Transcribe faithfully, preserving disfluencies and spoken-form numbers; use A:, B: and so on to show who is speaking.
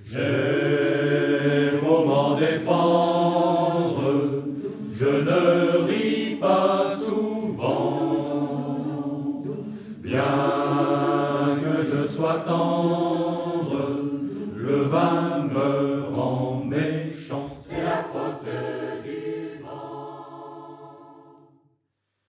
A: J'ai beau m'en défendre, je ne ris pas souvent, bien que je sois tendre.